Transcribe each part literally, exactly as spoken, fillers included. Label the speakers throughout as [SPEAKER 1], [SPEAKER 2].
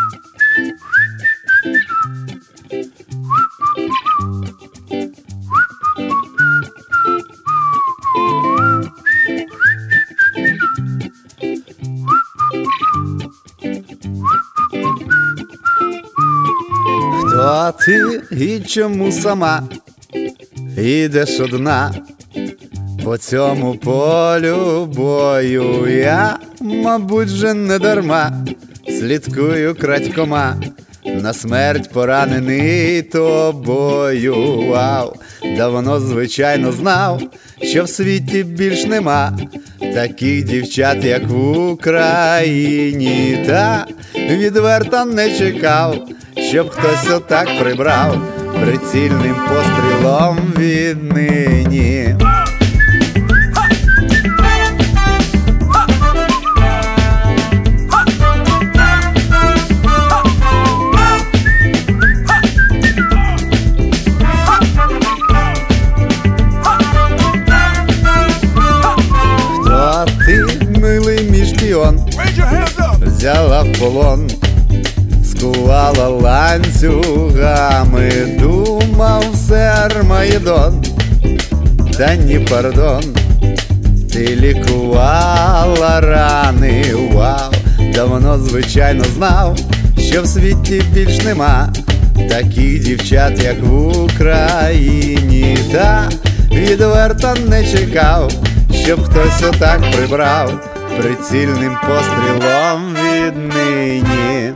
[SPEAKER 1] Хто ти і чому сама ідеш одна по цьому полю бою? Я, мабуть, вже не дарма слідкую крадькома, на смерть поранений тобою. Вау, давно, звичайно, знав, що в світі більш нема таких дівчат, як в Україні. Та відверто не чекав, щоб хтось отак прибрав прицільним пострілом віднині. Хто ти, милий мій шпіон, взяла в полон, скувала ланцюгами, думав, все Армагеддон. Та ні, пардон, ти лікувала рани. Вау, давно, звичайно, знав, що в світі більш нема таких дівчат, як в Україні. Та відверто не чекав, щоб хтось отак прибрав прицільним пострілом віднині.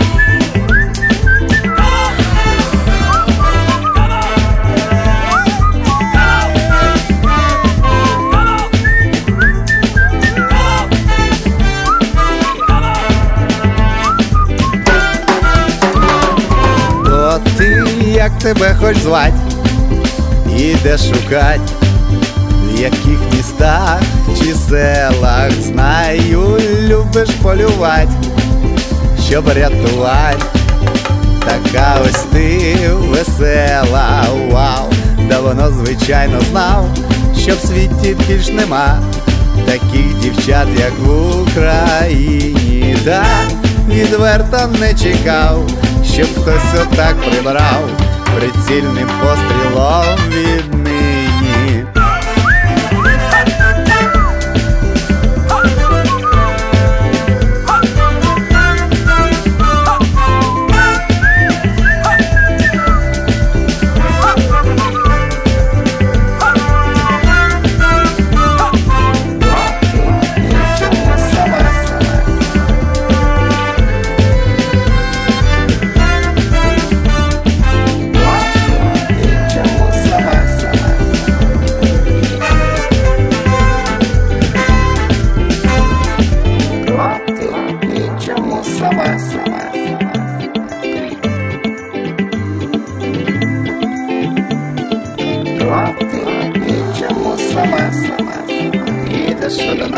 [SPEAKER 1] Хто ти, як тебе хоч звать, і де шукать, в яких містах чи селах? Знаю, любиш полювать, щоб рятувати, така ось ти весела. Вау, давно, звичайно, знав, що в світі більш нема таких дівчат, як в Україні. Та відверто не чекав, щоб хтось отак прибрав прицільним пострілом віднині.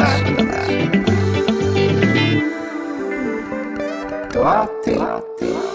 [SPEAKER 2] Хто ти?